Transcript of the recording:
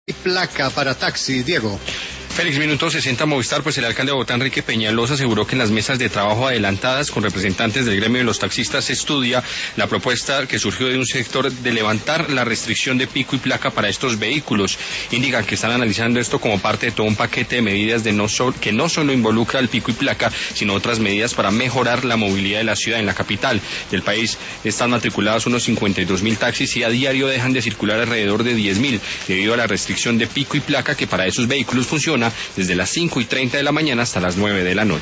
Y placa para taxi, Diego. Félix, minuto 60 Movistar, pues el alcalde de Bogotá, Enrique Peñalosa, aseguró que en las mesas de trabajo adelantadas con representantes del gremio de los taxistas se estudia la propuesta que surgió de un sector de levantar la restricción de pico y placa para estos vehículos. Indican que están analizando esto como parte de todo un paquete de medidas que no solo involucra el pico y placa, sino otras medidas para mejorar la movilidad de la ciudad. En la capital del país están matriculados unos 52.000 taxis y a diario dejan de circular alrededor de 10.000 debido a la restricción de pico y placa que para esos vehículos funciona desde las 5:30 de la mañana hasta las 9 de la noche.